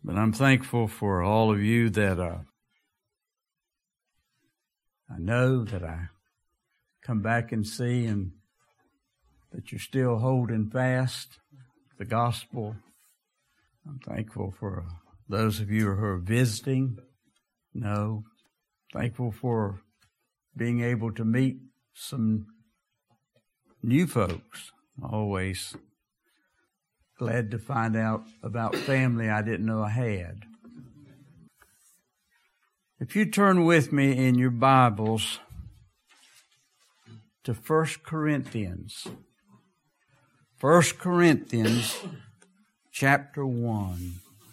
But I'm thankful for all of you that I know that I come back and see, and that you're still holding fast the gospel. I'm thankful for those of you who are visiting. No, thankful for being able to meet some new folks. Always glad to find out about family I didn't know I had. If you turn with me in your Bibles to 1 Corinthians. 1 Corinthians chapter 1.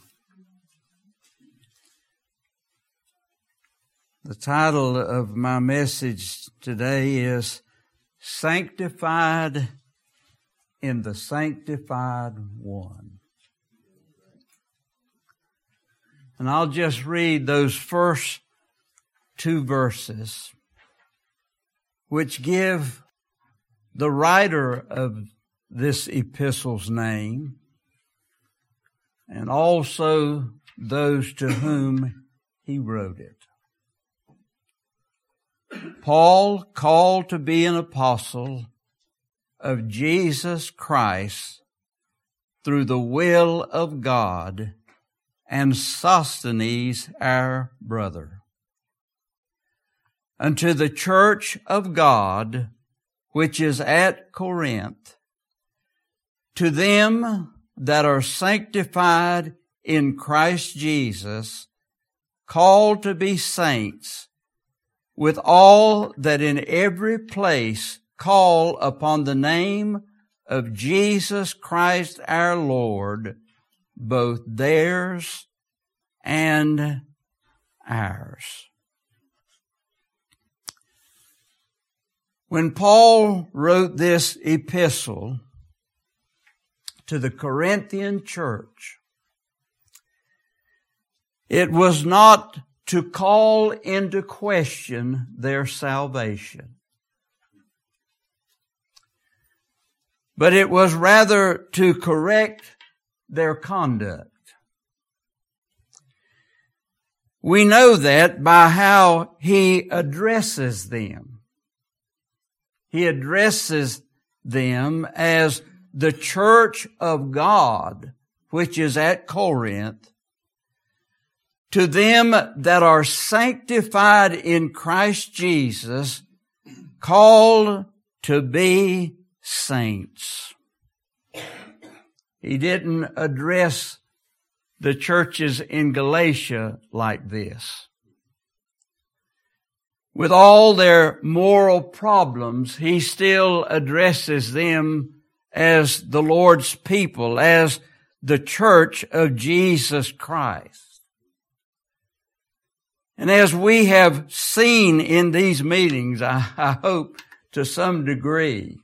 The title of my message today is Sanctified in the Sanctified One. And I'll just read those first two verses, which give the writer of this epistle's name, and also those to whom he wrote it. Paul, called to be an apostle of Jesus Christ through the will of God, and Sosthenes our brother, unto the church of God which is at Corinth, to them that are sanctified in Christ Jesus, called to be saints, with all that in every place call upon the name of Jesus Christ our Lord, both theirs and ours. When Paul wrote this epistle to the Corinthian church, it was not to call into question their salvation, but it was rather to correct their conduct. We know that by how he addresses them. He addresses them as the church of God, which is at Corinth, to them that are sanctified in Christ Jesus, called to be saints. He didn't address the churches in Galatia like this. With all their moral problems, he still addresses them as the Lord's people, as the church of Jesus Christ. And as we have seen in these meetings, I hope to some degree,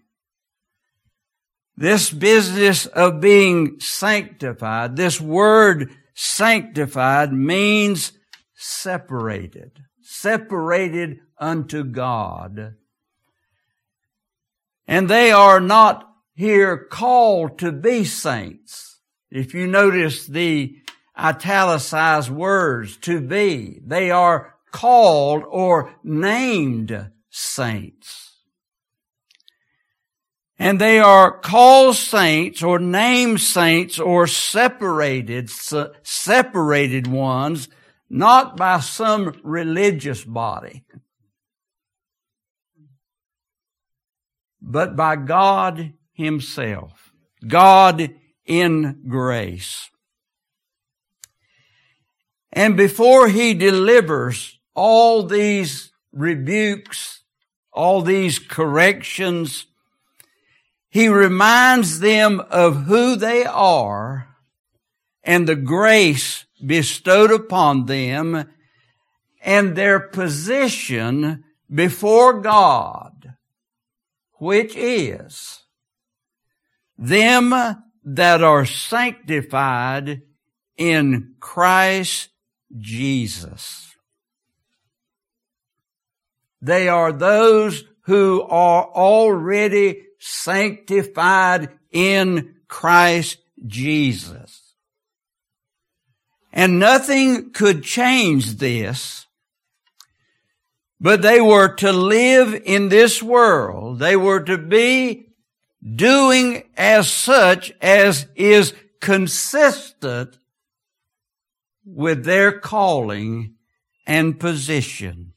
this business of being sanctified, this word sanctified means separated unto God. And they are not here called to be saints. If you notice the italicized words, to be, they are called or named saints. And they are called saints or named saints or separated ones, not by some religious body, but by God Himself, God in grace. And before He delivers all these rebukes, all these corrections, He reminds them of who they are and the grace bestowed upon them and their position before God, which is them that are sanctified in Christ Jesus. They are those who are already sanctified in Christ Jesus. And nothing could change this. But they were to live in this world. They were to be doing as such as is consistent with their calling and position.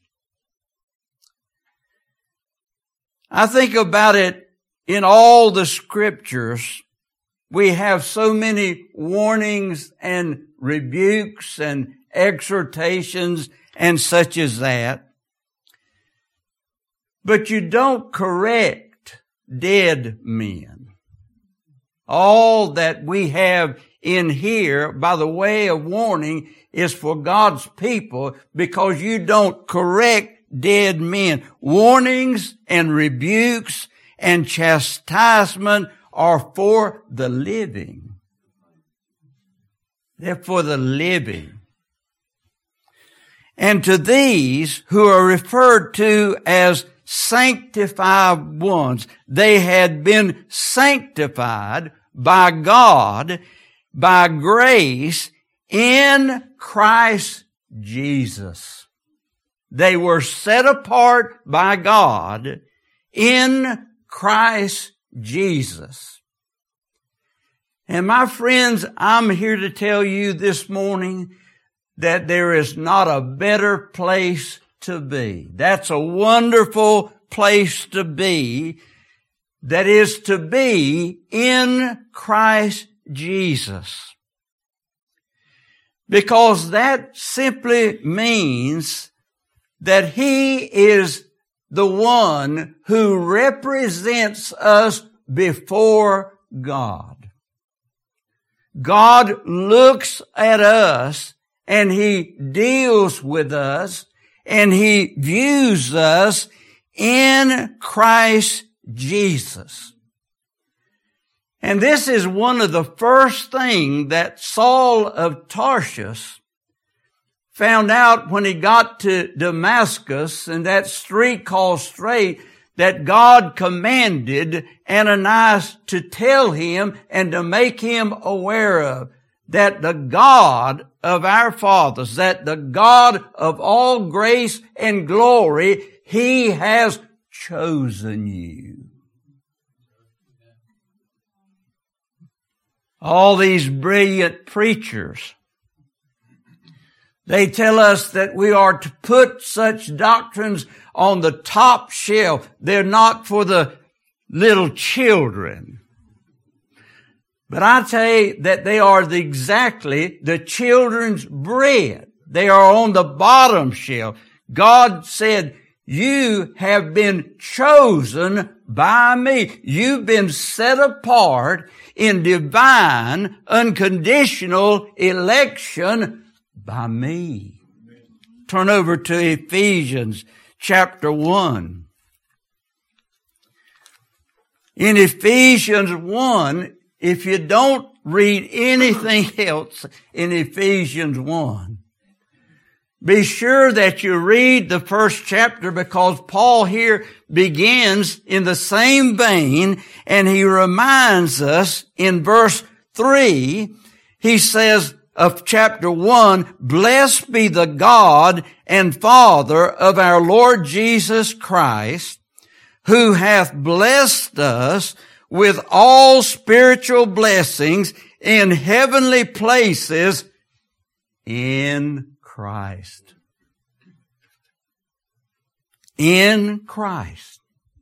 I think about it in all the scriptures. We have so many warnings and rebukes and exhortations and such as that. But you don't correct dead men. All that we have in here by the way of warning is for God's people, because you don't correct dead men. Warnings and rebukes and chastisement are for the living. They're for the living. And to these who are referred to as sanctified ones, they had been sanctified by God, by grace in Christ Jesus. They were set apart by God in Christ Jesus. And my friends, I'm here to tell you this morning that there is not a better place to be. That's a wonderful place to be. That is to be in Christ Jesus. Because that simply means that He is the one who represents us before God. God looks at us and He deals with us and He views us in Christ Jesus. And this is one of the first things that Saul of Tarsus found out when he got to Damascus, and that street called Straight, that God commanded Ananias to tell him and to make him aware of, that the God of our fathers, that the God of all grace and glory, He has chosen you. All these brilliant preachers, they tell us that we are to put such doctrines on the top shelf. They're not for the little children. But I tell you that they are exactly the children's bread. They are on the bottom shelf. God said, you have been chosen by me. You've been set apart in divine, unconditional election by me. Turn over to Ephesians chapter 1. In Ephesians 1, if you don't read anything else in Ephesians 1, be sure that you read the first chapter, because Paul here begins in the same vein, and he reminds us in verse 3, he says of chapter 1, "Blessed be the God and Father of our Lord Jesus Christ, who hath blessed us with all spiritual blessings in heavenly places in Christ." In Christ.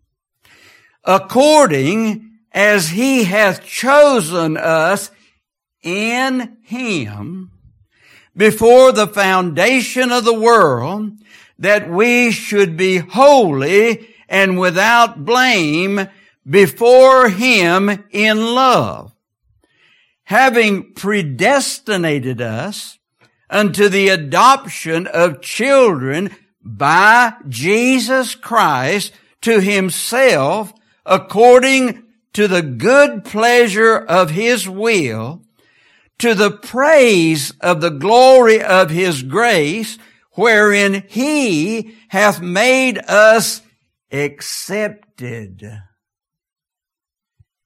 According as He hath chosen us in Him before the foundation of the world, that we should be holy and without blame before Him in love, having predestinated us unto the adoption of children by Jesus Christ to Himself, according to the good pleasure of His will, to the praise of the glory of His grace, wherein He hath made us accepted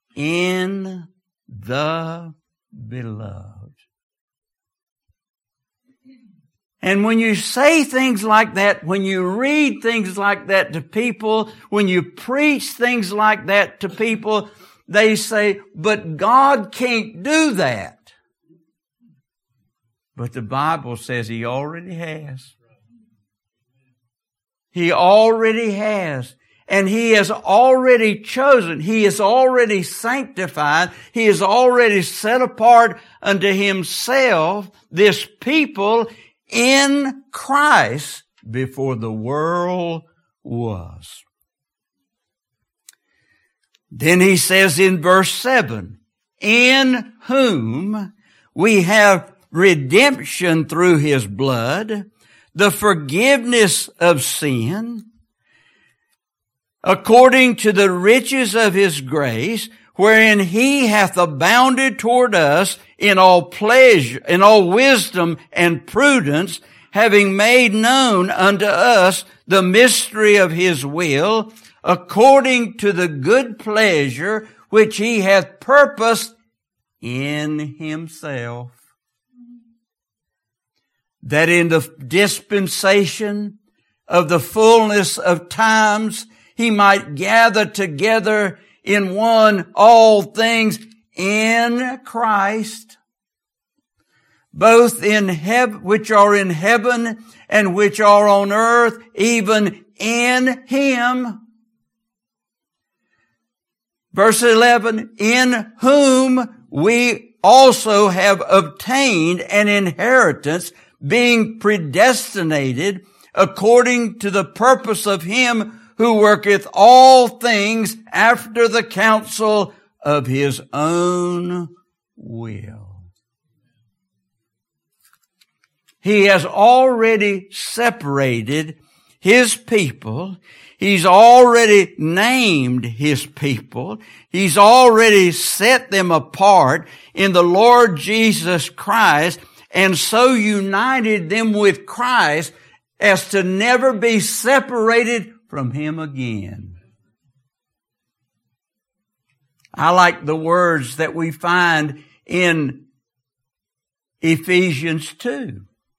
in the Beloved. And when you say things like that, when you read things like that to people, when you preach things like that to people, they say, but God can't do that. But the Bible says He already has. He already has. And He has already chosen. He has already sanctified. He has already set apart unto Himself this people in Christ before the world was. Then He says in verse 7, in whom we have redemption through His blood, the forgiveness of sin, according to the riches of His grace, wherein He hath abounded toward us in all pleasure, in all wisdom and prudence, having made known unto us the mystery of His will, according to the good pleasure which He hath purposed in Himself, that in the dispensation of the fullness of times He might gather together in one all things in Christ, both in heaven, which are in heaven and which are on earth, even in Him. Verse 11, in whom we also have obtained an inheritance, being predestinated according to the purpose of Him who worketh all things after the counsel of His own will. He has already separated His people. He's already named His people. He's already set them apart in the Lord Jesus Christ, and so united them with Christ as to never be separated from Him again. I like the words that we find in Ephesians 2.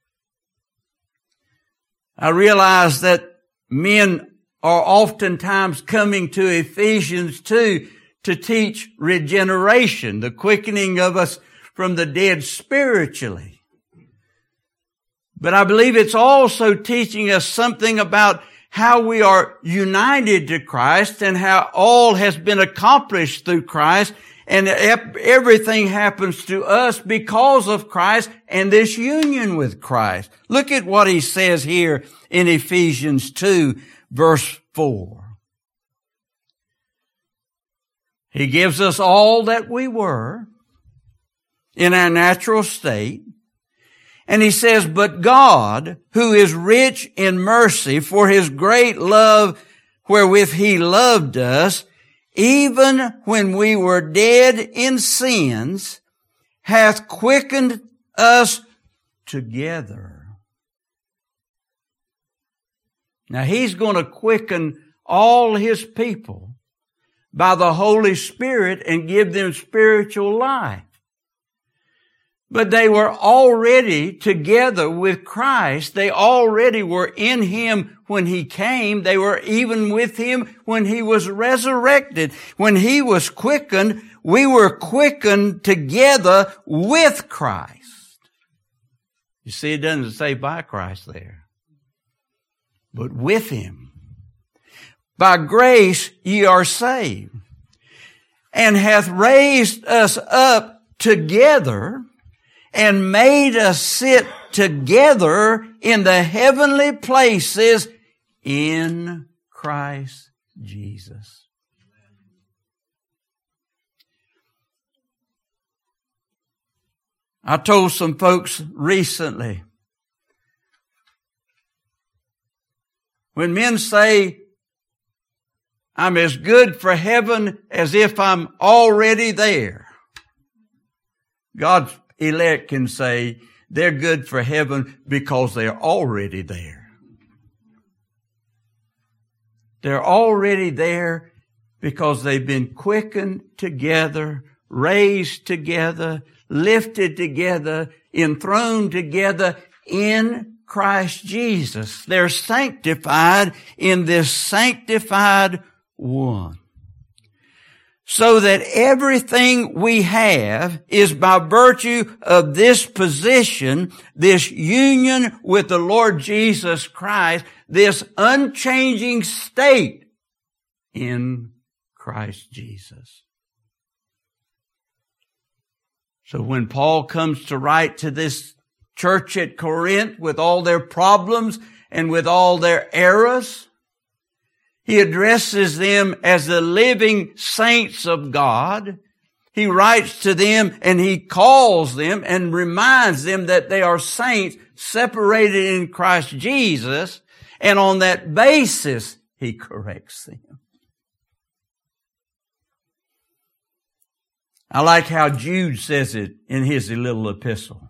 I realize that men are oftentimes coming to Ephesians 2 to teach regeneration, the quickening of us from the dead spiritually. But I believe it's also teaching us something about how we are united to Christ and how all has been accomplished through Christ, and everything happens to us because of Christ and this union with Christ. Look at what he says here in Ephesians 2, verse 4. He gives us all that we were in our natural state. And he says, but God, who is rich in mercy for His great love wherewith He loved us, even when we were dead in sins, hath quickened us together. Now He's going to quicken all His people by the Holy Spirit and give them spiritual life. But they were already together with Christ. They already were in Him when He came. They were even with Him when He was resurrected. When He was quickened, we were quickened together with Christ. You see, it doesn't say by Christ there, but with Him. By grace ye are saved, and hath raised us up together and made us sit together in the heavenly places in Christ Jesus. I told some folks recently, when men say, I'm as good for heaven as if I'm already there, God's elect can say they're good for heaven because they're already there. They're already there because they've been quickened together, raised together, lifted together, enthroned together in Christ Jesus. They're sanctified in this sanctified one. So that everything we have is by virtue of this position, this union with the Lord Jesus Christ, this unchanging state in Christ Jesus. So when Paul comes to write to this church at Corinth with all their problems and with all their errors, he addresses them as the living saints of God. He writes to them and he calls them and reminds them that they are saints separated in Christ Jesus. And on that basis, he corrects them. I like how Jude says it in his little epistle.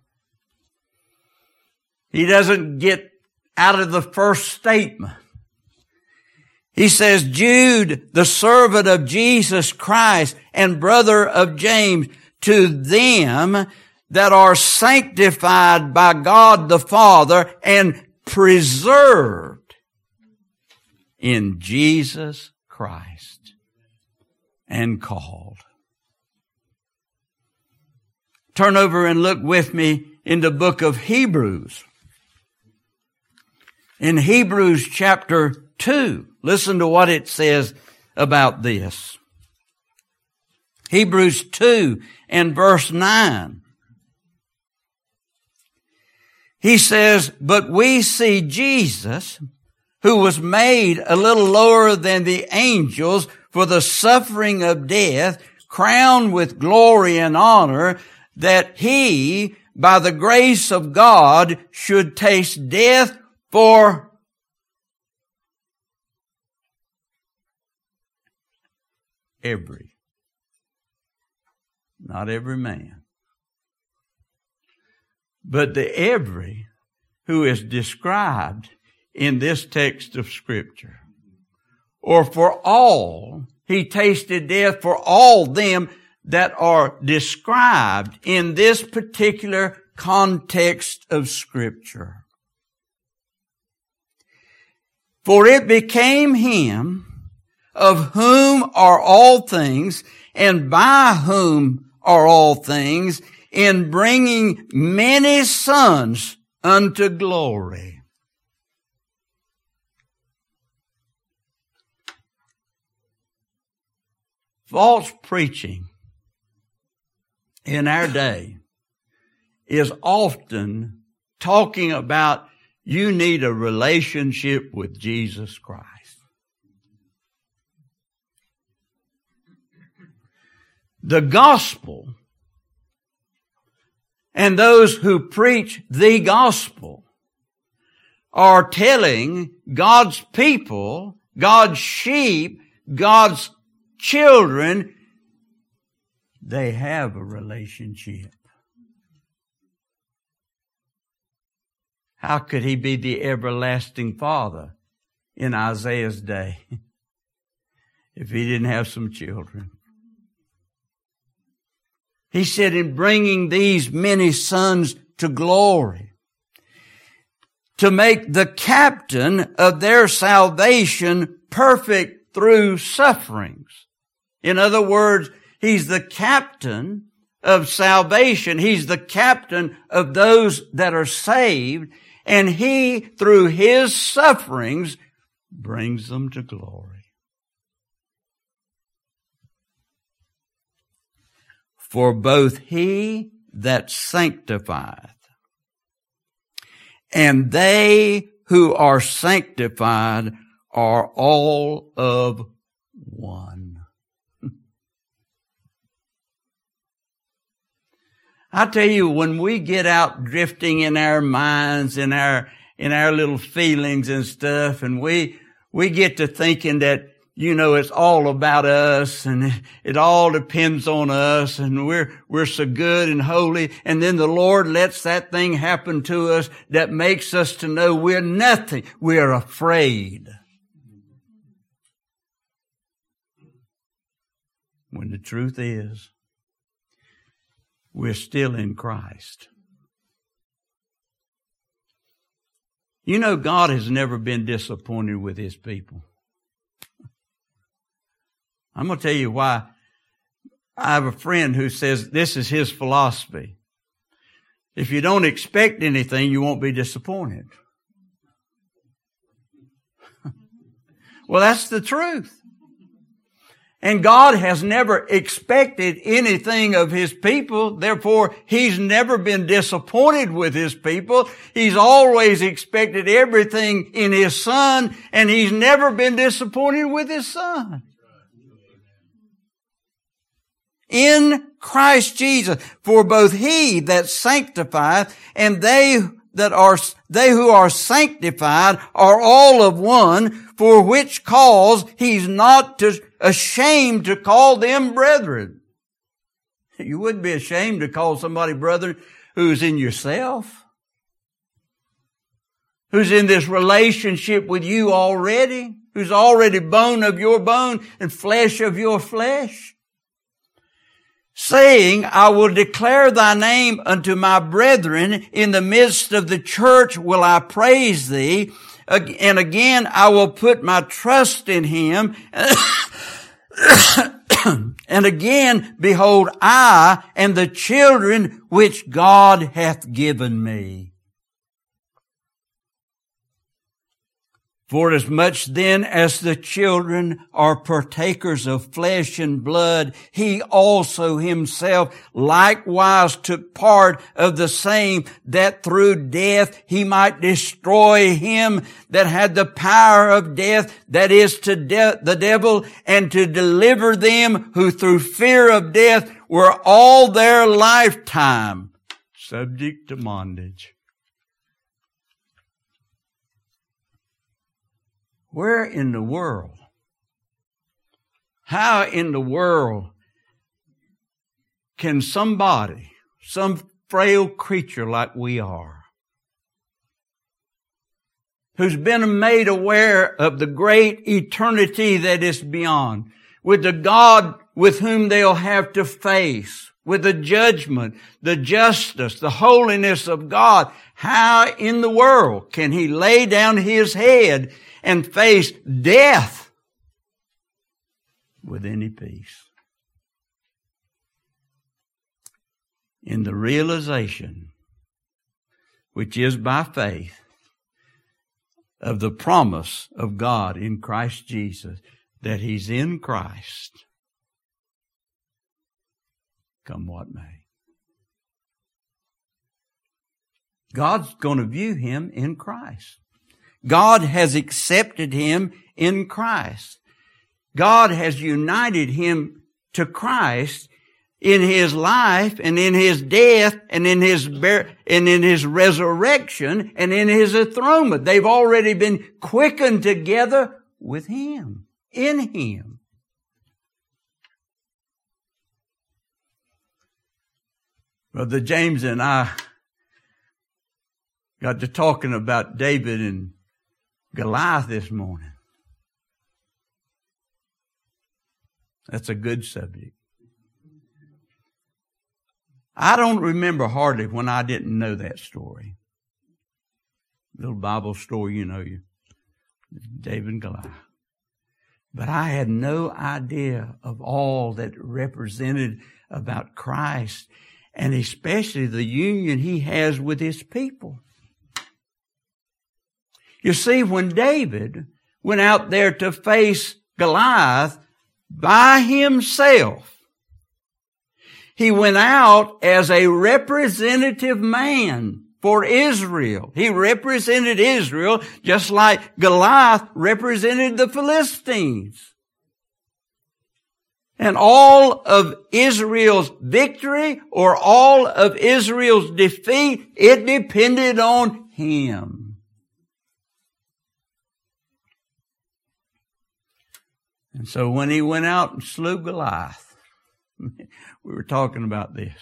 He doesn't get out of the first statement. He says, Jude, the servant of Jesus Christ and brother of James, to them that are sanctified by God the Father and preserved in Jesus Christ and called. Turn over and look with me in the book of Hebrews. In Hebrews chapter 2, listen to what it says about this. Hebrews 2 and verse 9. He says, but we see Jesus, who was made a little lower than the angels for the suffering of death, crowned with glory and honor, that he, by the grace of God, should taste death for every. Not every man. But the every who is described in this text of Scripture. Or for all, he tasted death for all them that are described in this particular context of Scripture. For it became him of whom are all things, and by whom are all things, in bringing many sons unto glory. False preaching in our day is often talking about you need a relationship with Jesus Christ. The gospel and those who preach the gospel are telling God's people, God's sheep, God's children, they have a relationship. How could he be the everlasting Father in Isaiah's day if he didn't have some children? He said, in bringing these many sons to glory, to make the captain of their salvation perfect through sufferings. In other words, he's the captain of salvation. He's the captain of those that are saved. And he, through his sufferings, brings them to glory. For both he that sanctifieth and they who are sanctified are all of one. I tell you, when we get out drifting in our minds, in our little feelings and stuff, and we get to thinking that, you know, it's all about us and it all depends on us and we're so good and holy. And then the Lord lets that thing happen to us that makes us to know we're nothing. We're afraid. When the truth is, we're still in Christ. You know, God has never been disappointed with His people. I'm going to tell you why. I have a friend who says this is his philosophy. If you don't expect anything, you won't be disappointed. Well, that's the truth. And God has never expected anything of His people. Therefore, He's never been disappointed with His people. He's always expected everything in His Son, and He's never been disappointed with His Son. In Christ Jesus, for both He that sanctifieth and they who are sanctified are all of one, for which cause He's not ashamed to call them brethren. You wouldn't be ashamed to call somebody brother who's in yourself, who's in this relationship with you already, who's already bone of your bone and flesh of your flesh. Saying, I will declare thy name unto my brethren. In the midst of the church will I praise thee. And again, I will put my trust in him. And again, behold, I and the children which God hath given me. For as much then as the children are partakers of flesh and blood, He also Himself likewise took part of the same, that through death He might destroy him that had the power of death, that is to the devil, and to deliver them who through fear of death were all their lifetime subject to bondage. Where in the world? How in the world can somebody, some frail creature like we are, who's been made aware of the great eternity that is beyond, with the God with whom they'll have to face, with the judgment, the justice, the holiness of God, how in the world can he lay down his head and face death with any peace? In the realization, which is by faith, of the promise of God in Christ Jesus, that He's in Christ, come what may. God's going to view him in Christ. God has accepted him in Christ. God has united him to Christ in His life and in His death and in His resurrection and in His enthronement. They've already been quickened together with Him, in Him. Brother James and I got to talking about David and Goliath this morning. That's a good subject. I don't remember hardly when I didn't know that story. Little Bible story, David and Goliath. But I had no idea of all that represented about Christ, and especially the union He has with His people. You see, when David went out there to face Goliath by himself, he went out as a representative man for Israel. He represented Israel just like Goliath represented the Philistines. And all of Israel's victory or all of Israel's defeat, it depended on him. And so when he went out and slew Goliath, we were talking about this.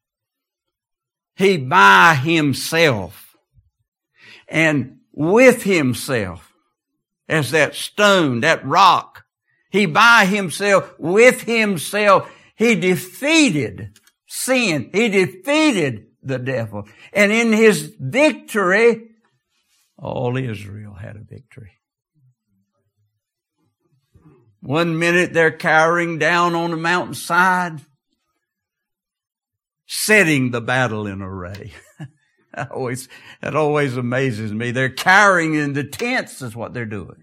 He by himself and with himself, as that stone, that rock, he by himself, with himself, he defeated sin. He defeated the devil. And in his victory, all Israel had a victory. One minute they're cowering down on the mountainside, setting the battle in array. That always amazes me. They're cowering in the tents is what they're doing.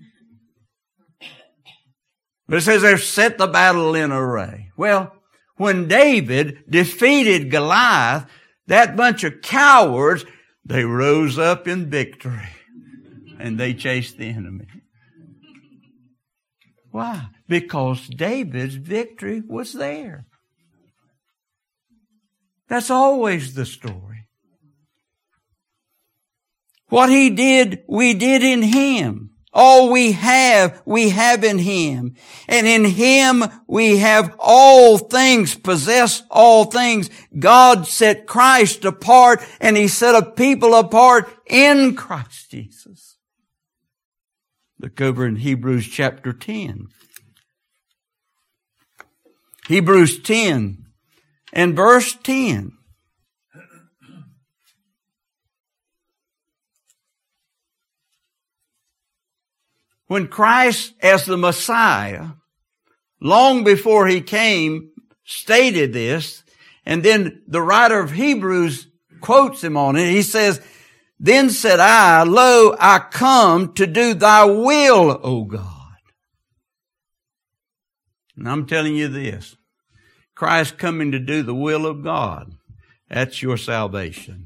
But it says they've set the battle in array. Well, when David defeated Goliath, that bunch of cowards, they rose up in victory and they chased the enemy. Why? Because David's victory was there. That's always the story. What he did, we did in him. All we have in him. And in him we have all things, possess all things. God set Christ apart, and he set a people apart in Christ Jesus. Look over in Hebrews chapter 10. Hebrews 10 and verse 10. When Christ, as the Messiah, long before he came, stated this, and then the writer of Hebrews quotes him on it. He says, "Then said I, lo, I come to do thy will, O God." And I'm telling you this, Christ coming to do the will of God, that's your salvation.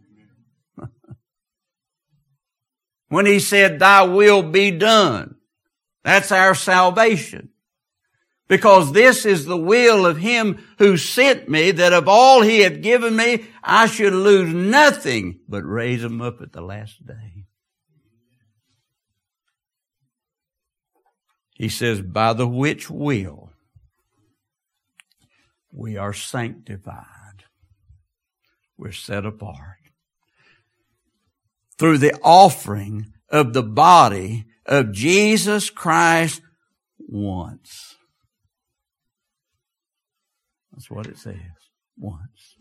When he said, "Thy will be done," that's our salvation. Because this is the will of him who sent me, that of all he had given me, I should lose nothing, but raise him up at the last day. He says, "By the which will we are sanctified." We're set apart. Through the offering of the body of Jesus Christ once. That's what it says. Once.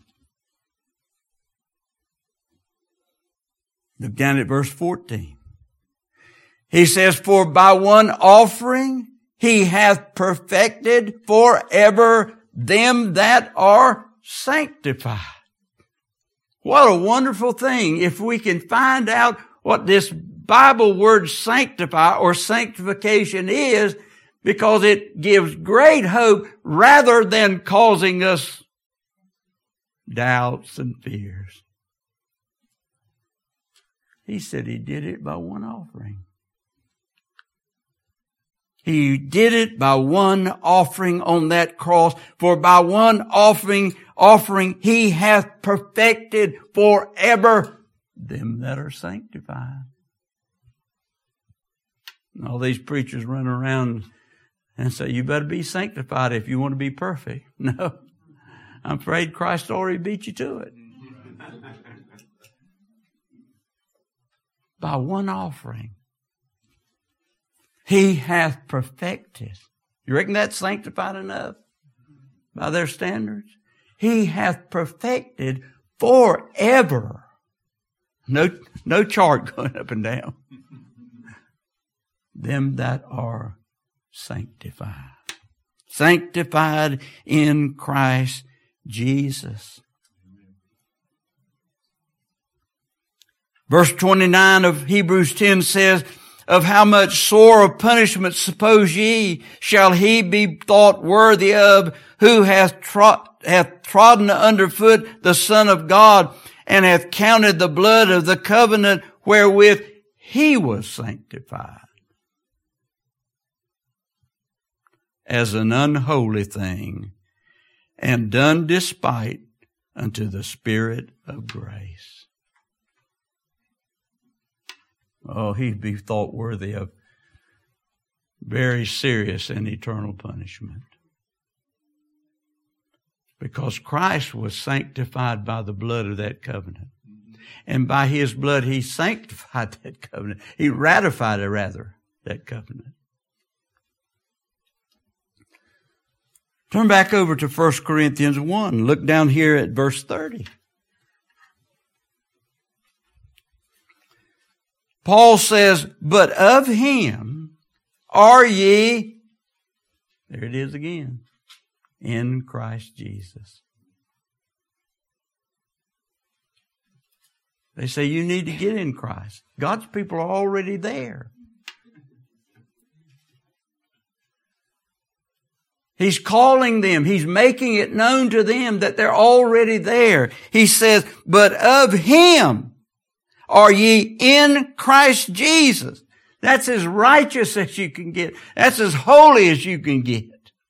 Look down at verse 14. He says, "For by one offering he hath perfected forever them that are sanctified." What a wonderful thing if we can find out what this Bible word sanctify or sanctification is, because it gives great hope rather than causing us doubts and fears. He said he did it by one offering. He did it by one offering on that cross. For by one offering he hath perfected forever them that are sanctified. And all these preachers run around and say, you better be sanctified if you want to be perfect. No, I'm afraid Christ already beat you to it. By one offering he hath perfected. You reckon that's sanctified enough by their standards? He hath perfected forever. No chart going up and down. Them that are sanctified. Sanctified in Christ Jesus. Verse 29 of Hebrews 10 says, "Of how much sore of punishment suppose ye shall he be thought worthy of, who hath trodden underfoot the Son of God, and hath counted the blood of the covenant wherewith he was sanctified as an unholy thing, and done despite unto the Spirit of grace." Oh, he'd be thought worthy of very serious and eternal punishment. Because Christ was sanctified by the blood of that covenant. And by his blood, he sanctified that covenant. He ratified it, rather, that covenant. Turn back over to 1 Corinthians 1. Look down here at verse 30. Paul says, but of him are ye, there it is again, in Christ Jesus. They say you need to get in Christ. God's people are already there. He's calling them. He's making it known to them that they're already there. He says, but of him are ye in Christ Jesus. That's as righteous as you can get. That's as holy as you can get.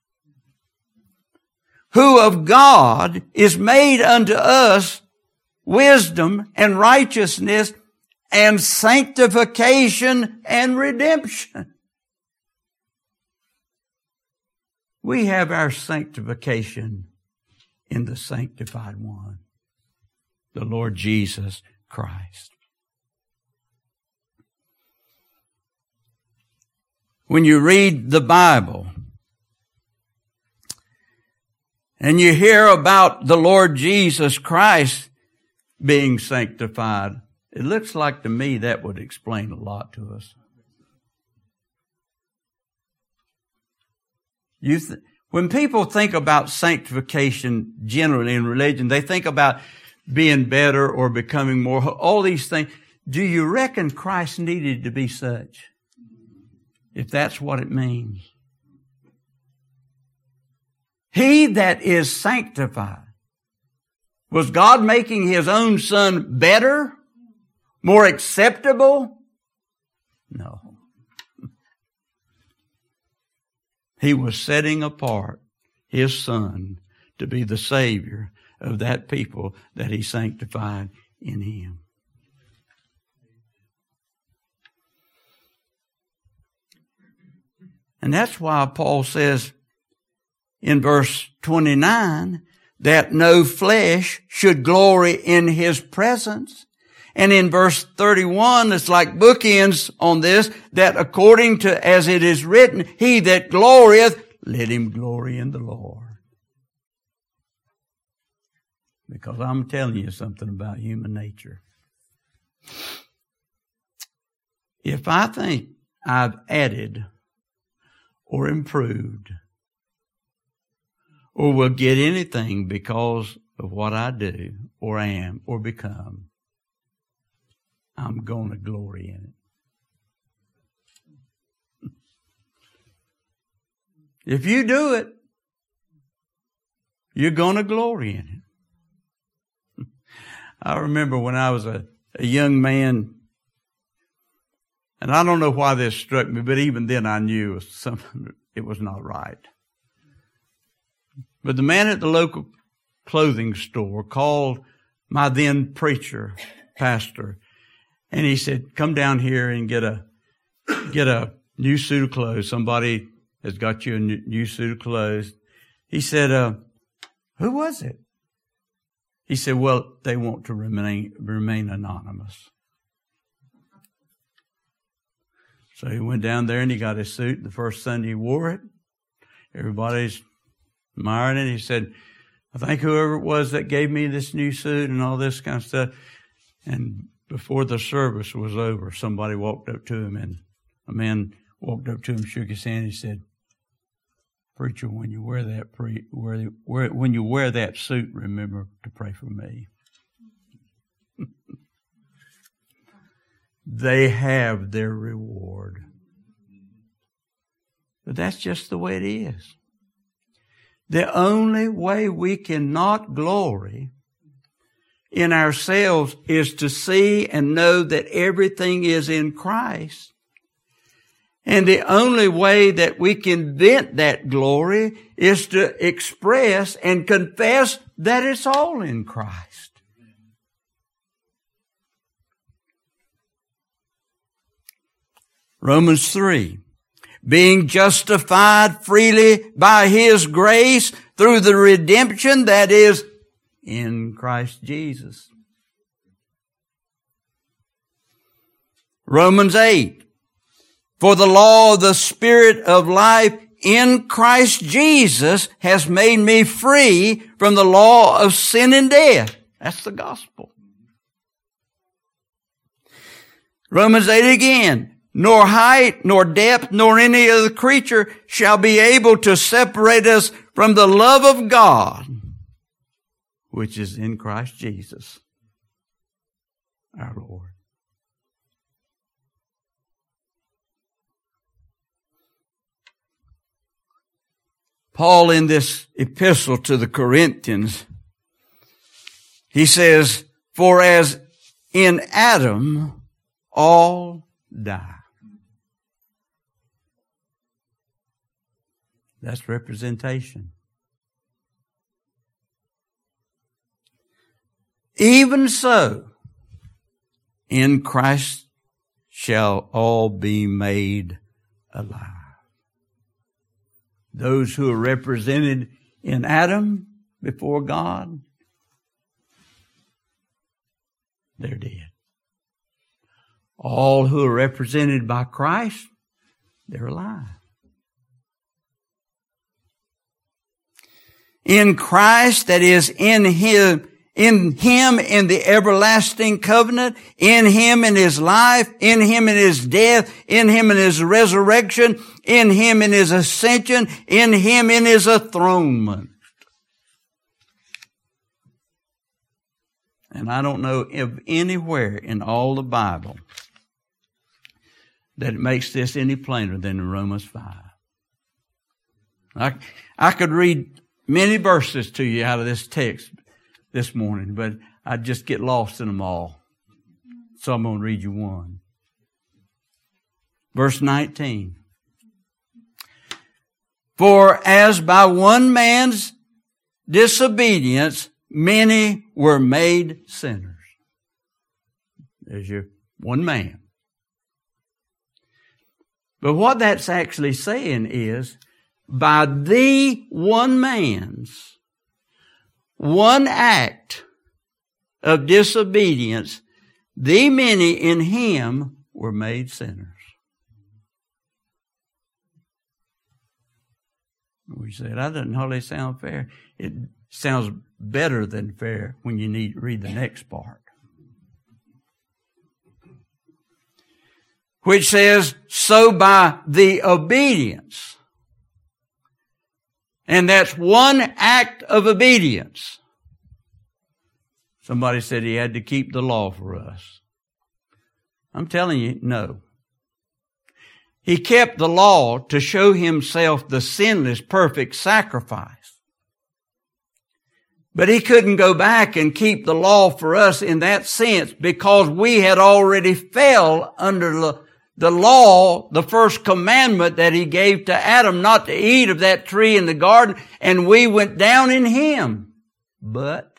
Who of God is made unto us wisdom and righteousness and sanctification and redemption. We have our sanctification in the sanctified one, the Lord Jesus Christ. When you read the Bible and you hear about the Lord Jesus Christ being sanctified, it looks like to me that would explain a lot to us. When people think about sanctification generally in religion, they think about being better or becoming more, all these things. Do you reckon Christ needed to be such? If that's what it means. He that is sanctified. Was God making his own son better? More acceptable? No. He was setting apart his son to be the Savior of that people that he sanctified in him. And that's why Paul says in verse 29 that no flesh should glory in his presence. And in verse 31, it's like bookends on this, that according to as it is written, he that glorieth, let him glory in the Lord. Because I'm telling you something about human nature. If I think I've added or improved or will get anything because of what I do or am or become, I'm going to glory in it. If you do it, you're going to glory in it. I remember when I was a young man, and I don't know why this struck me, but even then I knew it was not right. But the man at the local clothing store called my then preacher, pastor, and he said, come down here and get a new suit of clothes. Somebody has got you a new suit of clothes. He said, who was it? He said, well, they want to remain anonymous. So he went down there and he got his suit. The first Sunday he wore it. Everybody's admiring it. He said, I think whoever it was that gave me this new suit and all this kind of stuff. And before the service was over, somebody walked up to him, and a man walked up to him, shook his hand, and he said, "Preacher, when you wear that suit, remember to pray for me." They have their reward. But that's just the way it is. The only way we cannot glory in ourselves is to see and know that everything is in Christ. And the only way that we can vent that glory is to express and confess that it's all in Christ. Romans 3. Being justified freely by His grace through the redemption that is in Christ Jesus. Romans 8. For the law of the Spirit of life in Christ Jesus has made me free from the law of sin and death. That's the gospel. Romans 8 again. Nor height, nor depth, nor any other creature shall be able to separate us from the love of God, which is in Christ Jesus, our Lord. Paul, in this epistle to the Corinthians, he says, for as in Adam all die. That's representation. Even so, in Christ shall all be made alive. Those who are represented in Adam before God, they're dead. All who are represented by Christ, they're alive. In Christ, that is, in Him in the everlasting covenant, in Him in His life, in Him in His death, in Him in His resurrection, in Him in His ascension, in Him in His enthronement. And I don't know of anywhere in all the Bible that it makes this any plainer than in Romans 5. I could read many verses to you out of this text this morning, but I'd just get lost in them all. So I'm going to read you one. Verse 19. For as by one man's disobedience many were made sinners. There's your one man. But what that's actually saying is, by the one man's one act of disobedience, the many in him were made sinners. We said, that doesn't hardly sound fair. It sounds better than fair when you need to read the next part. Which says, so by the obedience. And that's one act of obedience. Somebody said he had to keep the law for us. I'm telling you, no. He kept the law to show himself the sinless, perfect sacrifice. But he couldn't go back and keep the law for us in that sense because we had already fell under the law, the first commandment that he gave to Adam, not to eat of that tree in the garden, and we went down in him. But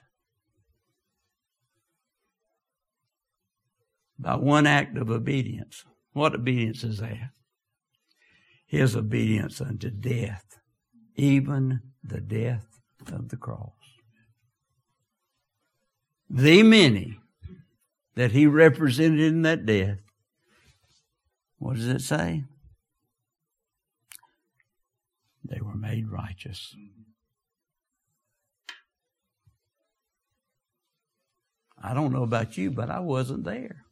by one act of obedience. What obedience is that? His obedience unto death, even the death of the cross. The many that he represented in that death, what does it say? They were made righteous. I don't know about you, but I wasn't there.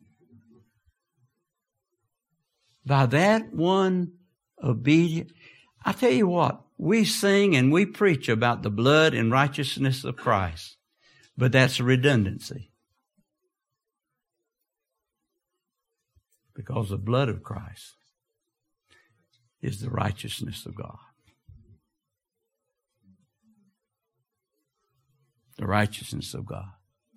By that one obedient, I tell you what, we sing and we preach about the blood and righteousness of Christ, but that's a redundancy. Because the blood of Christ is the righteousness of God. The righteousness of God.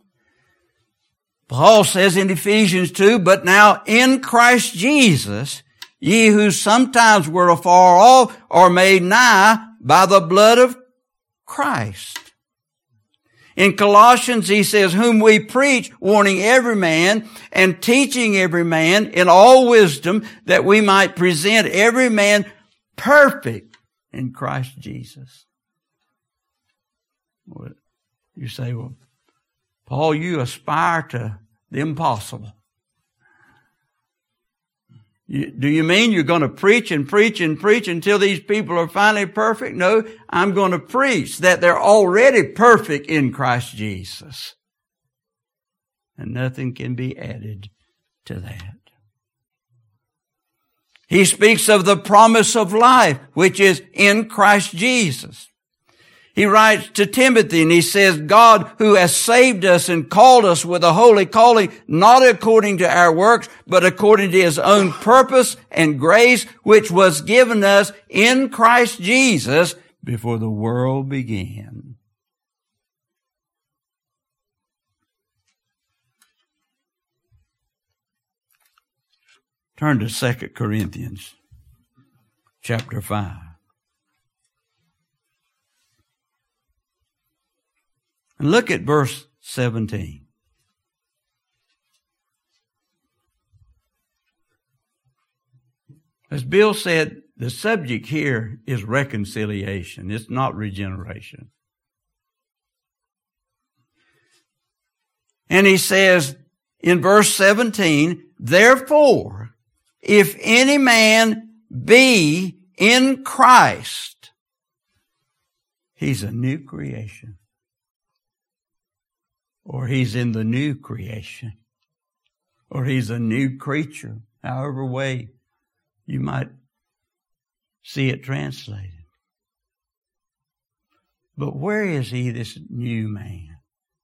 Paul says in Ephesians 2, but now in Christ Jesus, ye who sometimes were afar off are made nigh by the blood of Christ. In Colossians, he says, whom we preach, warning every man and teaching every man in all wisdom, that we might present every man perfect in Christ Jesus. You say, well, Paul, you aspire to the impossible. Do you mean you're going to preach and preach and preach until these people are finally perfect? No, I'm going to preach that they're already perfect in Christ Jesus. And nothing can be added to that. He speaks of the promise of life, which is in Christ Jesus. He writes to Timothy and he says, God who has saved us and called us with a holy calling, not according to our works, but according to his own purpose and grace, which was given us in Christ Jesus before the world began. Turn to 2 Corinthians chapter 5. And look at verse 17. As Bill said, the subject here is reconciliation. It's not regeneration. And he says in verse 17, therefore, if any man be in Christ, he's a new creation. Or he's in the new creation. Or he's a new creature. However way you might see it translated. But where is he, this new man?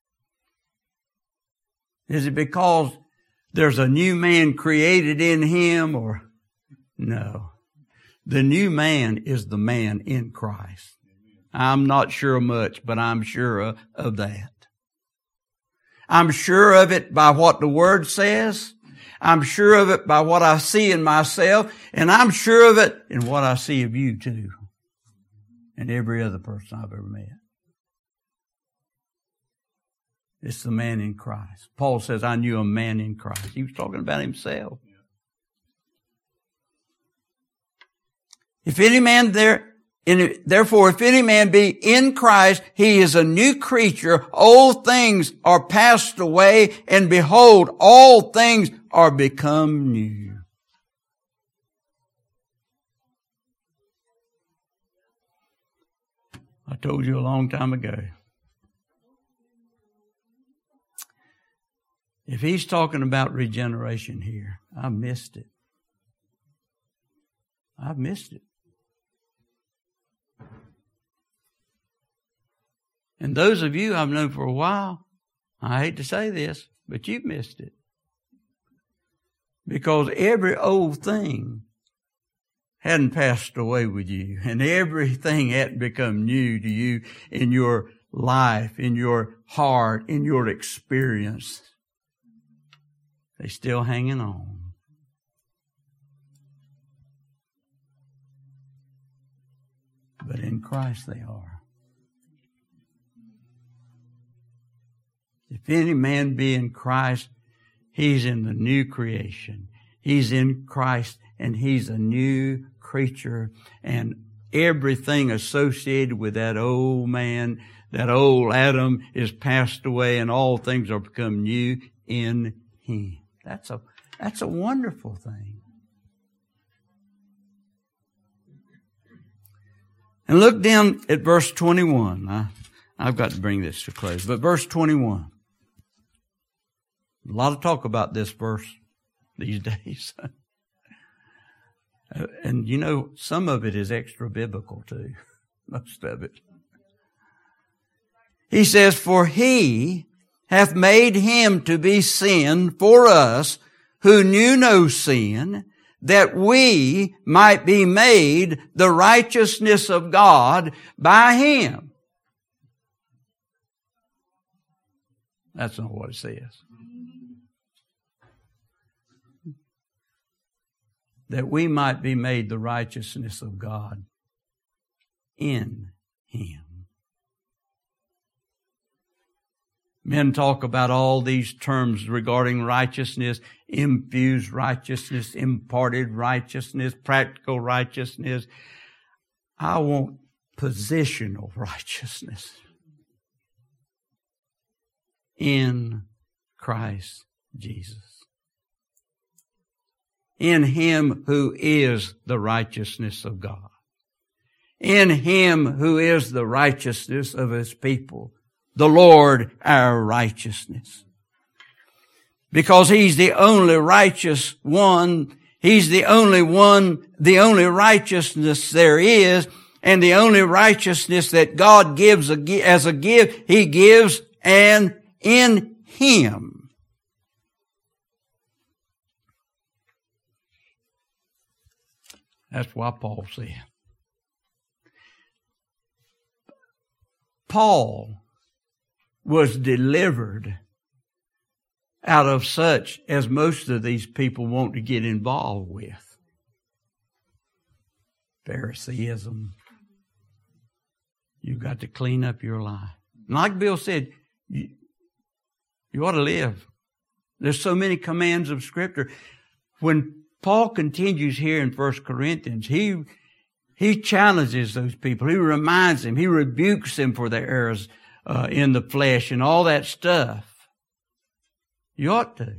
Is it because there's a new man created in him, or no? The new man is the man in Christ. I'm not sure much, but I'm sure of that. I'm sure of it by what the Word says. I'm sure of it by what I see in myself. And I'm sure of it in what I see of you too. And every other person I've ever met. It's the man in Christ. Paul says, I knew a man in Christ. He was talking about himself. If any man therefore, if any man be in Christ, he is a new creature. Old things are passed away, and behold, all things are become new. I told you a long time ago, if he's talking about regeneration here, I missed it. I've missed it. And those of you I've known for a while, I hate to say this, but you've missed it. Because every old thing hadn't passed away with you, and everything hadn't become new to you in your life, in your heart, in your experience. They're still hanging on. But in Christ they are. If any man be in Christ, he's in the new creation. He's in Christ and he's a new creature. And everything associated with that old man, that old Adam, is passed away and all things are become new in him. That's a wonderful thing. And look down at verse 21. I've got to bring this to close. But verse 21. A lot of talk about this verse these days. And you know, some of it is extra biblical too. Most of it. He says, for he hath made him to be sin for us who knew no sin, that we might be made the righteousness of God by him. That's not what it says. That we might be made the righteousness of God in him. Men talk about all these terms regarding righteousness: infused righteousness, imparted righteousness, practical righteousness. I want positional righteousness in Christ Jesus. In him who is the righteousness of God. In him who is the righteousness of his people. The Lord our righteousness. Because he's the only righteous one. He's the only one, the only righteousness there is, and the only righteousness that God gives as a gift, He gives and in Him. That's what Paul said. Paul was delivered out of such as most of these people want to get involved with. Phariseeism. You've got to clean up your life. And like Bill said, you ought to live. There's so many commands of Scripture. When Paul continues here in 1 Corinthians, he challenges those people. He reminds them. He rebukes them for their errors in the flesh and all that stuff. You ought to.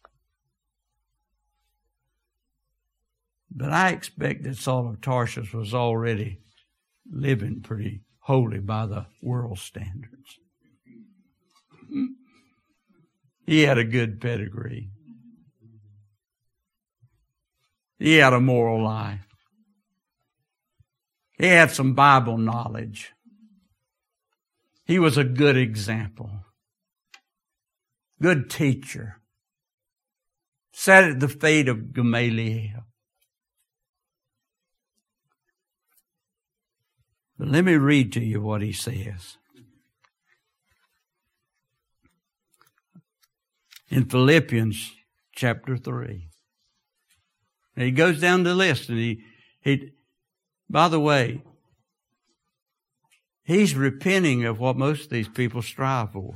But I expect that Saul of Tarsus was already living pretty holy by the world standards. He had a good pedigree. He had a moral life. He had some Bible knowledge. He was a good example. Good teacher. Sat at the feet of Gamaliel. But let me read to you what he says. In Philippians chapter 3. Now he goes down the list and he by the way, he's repenting of what most of these people strive for.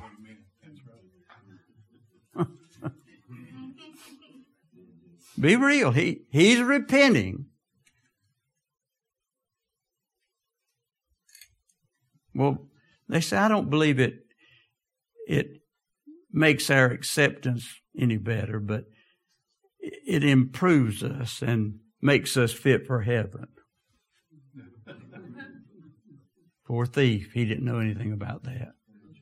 Be real. He's repenting. Well, they say, I don't believe it makes our acceptance any better, but it improves us and makes us fit for heaven. Poor thief. He didn't know anything about that.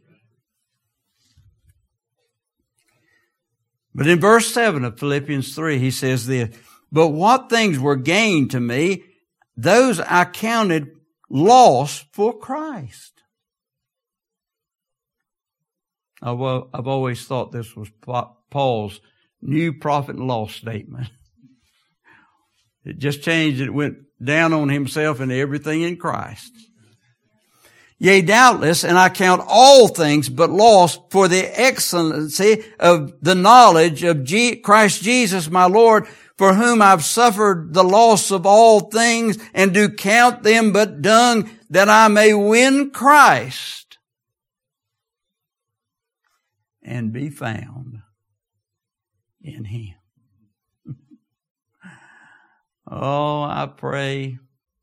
But in verse 7 of Philippians 3, he says this, but what things were gained to me, those I counted loss for Christ. I've always thought this was Paul's new profit and loss statement. It just changed. It went down on himself and everything in Christ. Yea, doubtless, and I count all things but loss for the excellency of the knowledge of Christ Jesus my Lord, for whom I've suffered the loss of all things, and do count them but dung, that I may win Christ and be found in Him. Oh, I pray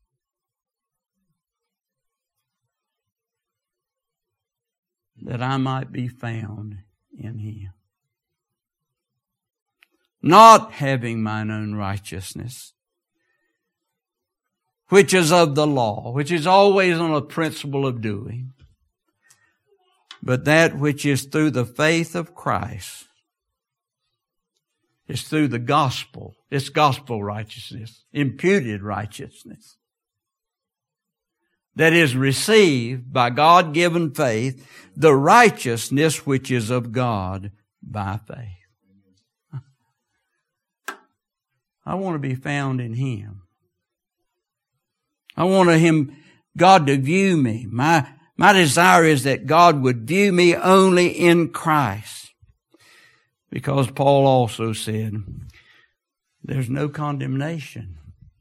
that I might be found in Him. Not having mine own righteousness, which is of the law, which is always on a principle of doing, but that which is through the faith of Christ. It's through the gospel. It's gospel righteousness, imputed righteousness, that is received by God-given faith, the righteousness which is of God by faith. I want to be found in Him. I want God to view me. My desire is that God would view me only in Christ. Because Paul also said, there's no condemnation.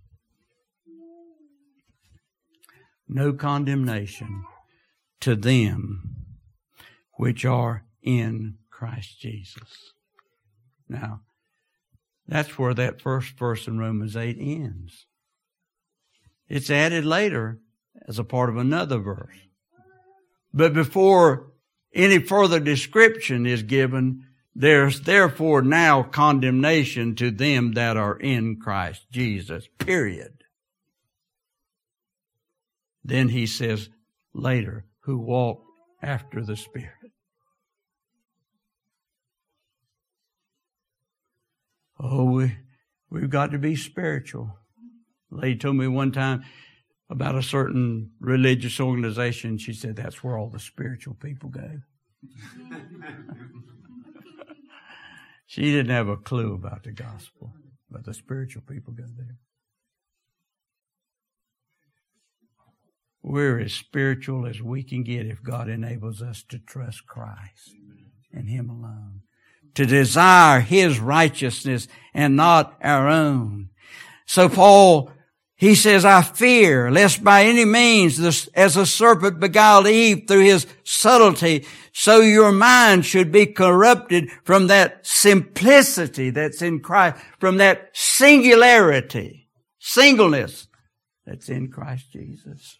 No condemnation to them which are in Christ Jesus. Now, that's where that first verse in Romans 8 ends. It's added later as a part of another verse. But before any further description is given, there's therefore now condemnation to them that are in Christ Jesus, period. Then he says later, who walk after the Spirit. Oh, We've got to be spiritual. A lady told me one time about a certain religious organization. She said, that's where all the spiritual people go. She didn't have a clue about the gospel, but the spiritual people go there. We're as spiritual as we can get if God enables us to trust Christ and Him alone. To desire His righteousness and not our own. So Paul, he says, I fear lest by any means, as the serpent beguiled Eve through his subtlety, so your mind should be corrupted from that simplicity that's in Christ, from that singularity, singleness that's in Christ Jesus.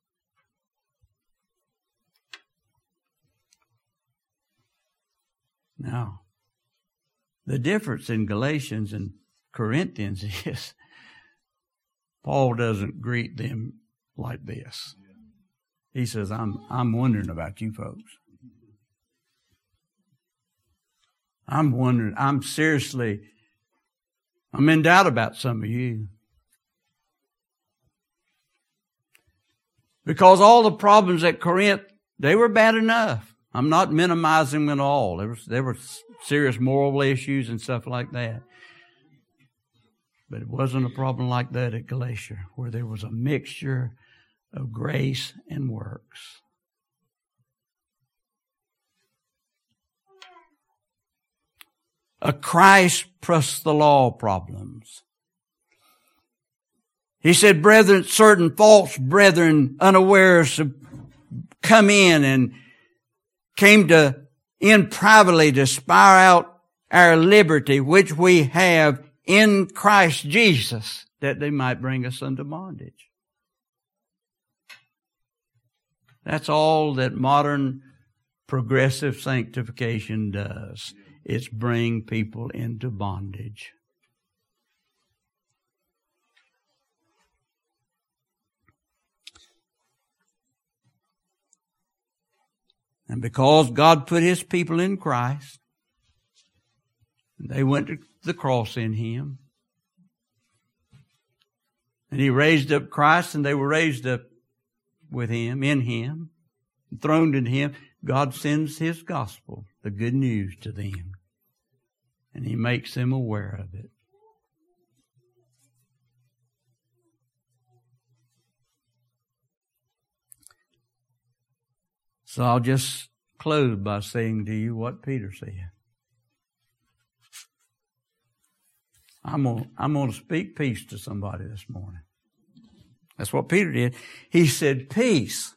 Now, the difference in Galatians and Corinthians is Paul doesn't greet them like this. He says, I'm wondering about you folks. I'm wondering, I'm in doubt about some of you. Because all the problems at Corinth, they were bad enough. I'm not minimizing them at all. There were serious moral issues and stuff like that. But it wasn't a problem like that at Galatia, where there was a mixture of grace and works. A Christ plus the law problems. He said, brethren, certain false brethren unawares have come in and came in privately to spy out our liberty, which we have in Christ Jesus, that they might bring us unto bondage. That's all that modern progressive sanctification does. It's bring people into bondage. And because God put His people in Christ, they went to the cross in Him, and He raised up Christ, and they were raised up with Him, in Him, enthroned in Him. God sends His gospel, the good news, to them, and He makes them aware of it. So I'll just close by saying to you what Peter said. I'm going to speak peace to somebody this morning. That's what Peter did. He said, peace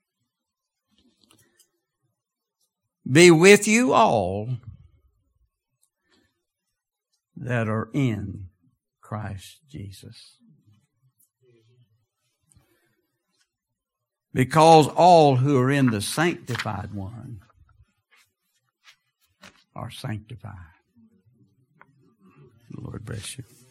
be with you all that are in Christ Jesus. Because all who are in the sanctified one are sanctified. The Lord bless you.